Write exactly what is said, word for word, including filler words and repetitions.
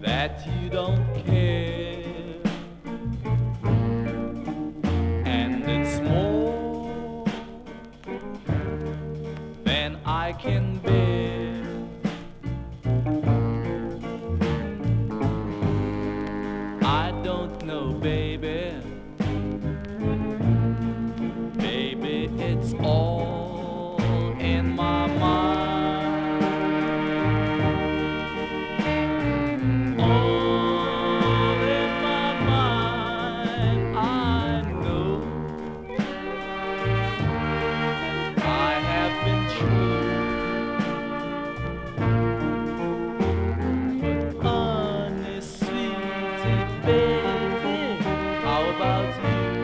that you don't care, and it's more than I can bear. I don't know, baby, baby, it's all in my mind. Baby, how about you?